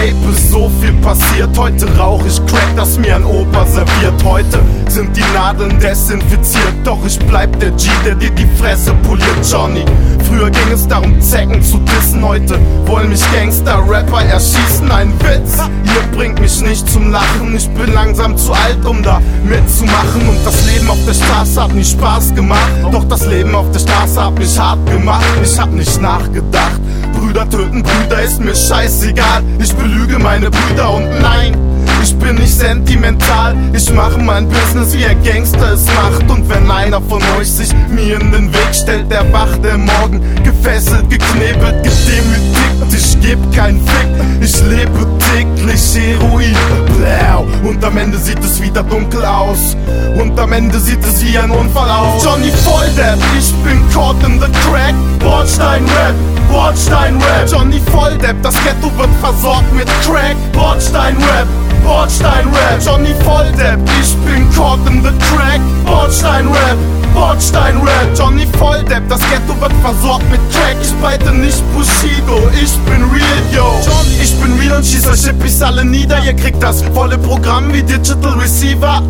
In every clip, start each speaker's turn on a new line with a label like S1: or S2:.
S1: Tape ist so viel passiert. Heute rauch ich Crack, das mir ein Opa serviert. Heute sind die Nadeln desinfiziert, doch ich bleib der G, der dir die Fresse poliert, Johnny. Früher ging es darum, Zecken zu dissen. Heute wollen mich Gangster-Rapper erschießen. Ein Witz, ihr bringt mich nicht zum Lachen. Ich bin langsam zu alt, um da mitzumachen. Und das Leben auf der Straße hat nie Spaß gemacht. Doch das Leben auf der Straße hat mich hart gemacht. Ich hab nicht nachgedacht. Brüder töten Brüder, ist mir scheißegal. Ich belüge meine Brüder und nein, ich bin nicht sentimental. Ich mache mein Business, wie ein Gangster es macht. Und wenn einer von euch sich mir in den Weg stellt, der wacht der Morgen gefesselt, geknebelt, gedemütigt. Ich geb keinen Fick, ich lebe täglich Heroin. Bläu. Und am Ende sieht es wieder dunkel aus. Und am Ende sieht es wie ein Unfall aus. Johnny Volldepp, ich bin caught in the crack. Bordstein Rap, Bordstein Rap. Johnny Volldepp, das Ghetto wird versorgt mit Crack. Bordstein Rap, Bordstein Rap. Johnny Volldepp, ich bin caught in the crack. Bordstein Rap, Bordstein Rap. Johnny Volldepp, das Ghetto wird versorgt mit Crack. Ich beite nicht Bushido, ich bin real, yo. Ich bin real und schieß euch Hippies alle nieder. Ihr kriegt das volle Programm wie Digital Receiver.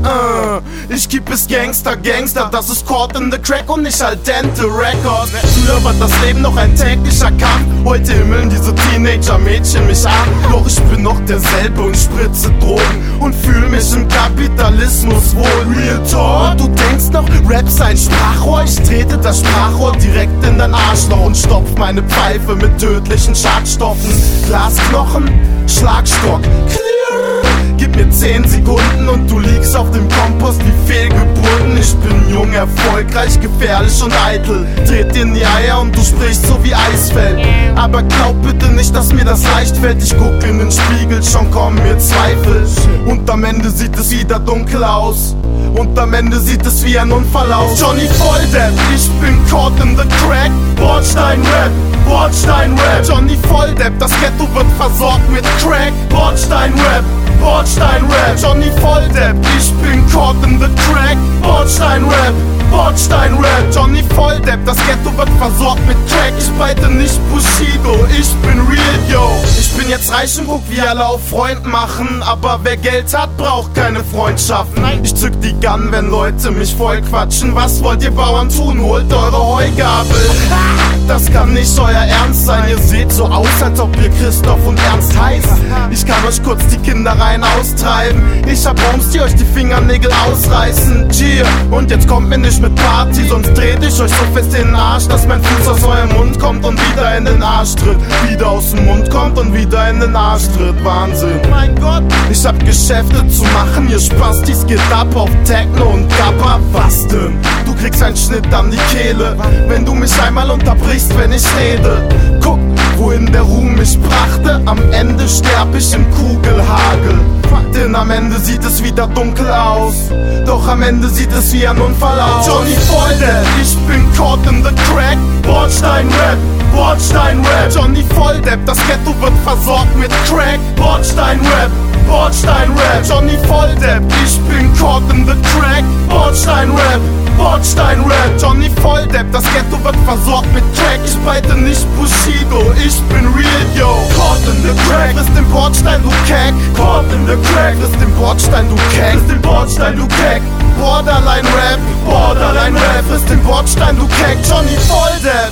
S1: Ich keep es Gangster, Gangster. Das ist caught in the crack und nicht al dente Records. Früher war das Leben noch ein täglicher Kampf. Heute himmeln diese Teenager-Mädchen mich an. Doch ich bin noch derselbe und spritze Drogen und fühl mich im Kapitalismus wohl. Real Talk, du denkst noch, Rap sei ein Sprachrohr? Ich trete das Sprachrohr direkt in dein Arschloch und stopf meine Pfeife mit tödlichen Schadstoffen. Glasknochen, Schlagstock, clear. Gib mir 10 Sekunden und du liegst auf dem Kompost wie Fehlgeburten. Ich bin jung, erfolgreich, gefährlich und eitel. Dreht dir in die Eier und du sprichst so wie Eisfeld. Aber glaub bitte nicht, dass mir das leicht fällt. Ich guck in den Spiegel, schon kommen mir Zweifel. Und am Ende sieht es wieder dunkel aus. Und am Ende sieht es wie ein Unfall aus. Johnny Volldepp, ich bin caught in the crack. Bordstein Rap, Bordstein Rap. Johnny Volldepp, das Ghetto wird versorgt mit Crack. Bordstein Rap, Bordstein Rap. Johnny Volldepp, ich bin caught in the crack. Bordstein Rap, Bordstein Rap. Johnny Volldepp, das Ghetto wird versorgt mit Crack. Ich beite nicht Bushido, ich bin real, yo. Ich bin jetzt reich und guck, wie alle auf Freund machen. Aber wer Geld hat, braucht keine Freundschaften. Ich zück die Gun, wenn Leute mich voll quatschen. Was wollt ihr Bauern tun? Holt eure Heugabel. Das kann nicht euer Ernst sein. Ihr seht so aus, als ob ihr Christoph und Ernst heißt. Ich kann euch kurz die Kindereien austreiben. Ich hab Homes, die euch die Fingernägel ausreißen. Cheer. Und jetzt kommt mir nicht mit Party, sonst dreht ich euch so fest in den Arsch, dass mein Fuß aus eurem Mund kommt und wieder in den Arsch tritt. Wieder aus dem Mund kommt und wieder in den Arsch tritt. Wahnsinn. Mein Gott. Ich hab Geschäfte zu machen, ihr Spastis geht ab auf Techno und Gabba. Was denn? Du kriegst einen Schnitt an die Kehle, wenn du mich einmal unterbrichst, wenn ich rede. Guck, wohin der Ruhm mich brachte. Am Ende sterb ich im Kugelhagel. Denn am Ende sieht es wieder dunkel aus. Doch am Ende sieht es wie ein Unfall aus. Johnny Volldepp, ich bin caught in the crack. Bordstein Rap, Bordstein Rap. Johnny Volldepp, das Ghetto wird versorgt mit Crack. Bordstein Rap, Bordstein Rap. Johnny Volldepp, ich bin caught in the crack. Bordstein Rap, Bordstein Rap. Johnny Volldepp, das Ghetto wird versorgt mit Crack. Ich beite nicht Bushido, ich bin real, yo. Caught in the crack, bist im Bordstein, du Keck. Caught in the crack, bist im Bordstein, du Keck. Bist im Bordstein, du Keck. Borderline Rap, Borderline Rap. Bist im Bordstein, du Keck. Johnny Volldepp.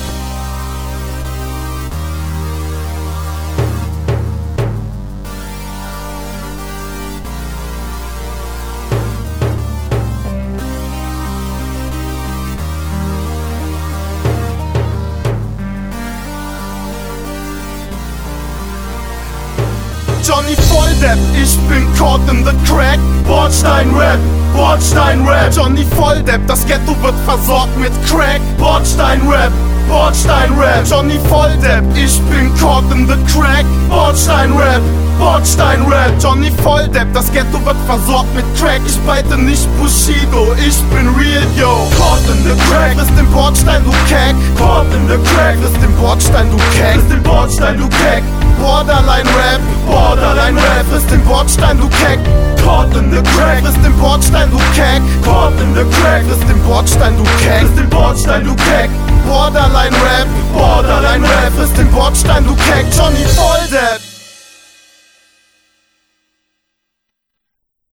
S1: Johnny Volldepp, ich bin caught in the crack. Bordstein Rap, Bordstein Rap. Johnny Volldepp, das Ghetto wird versorgt mit Crack. Bordstein Rap, Bordstein Rap. Johnny Volldepp, ich bin caught in the crack. Bordstein Rap, Bordstein Rap. Johnny Volldepp, das Ghetto wird versorgt mit Crack. Ich beite nicht Bushido, ich bin real, yo. Caught in the crack, bist im Bordstein, du Keck. Caught in the crack, bist im Bordstein, du Keck. Bist im Bordstein, du Keck. Borderline Rap, Borderline Rap. Bist im Bordstein, du Keck. Caught in the crack, bist im Bordstein, du Keck. Caught in the crack, bist im Bordstein, du Keck. Bist im Bordstein, du Keck. Borderline Rap, Borderline Rap. Bist im Bordstein, du Keck. Johnny Volldepp.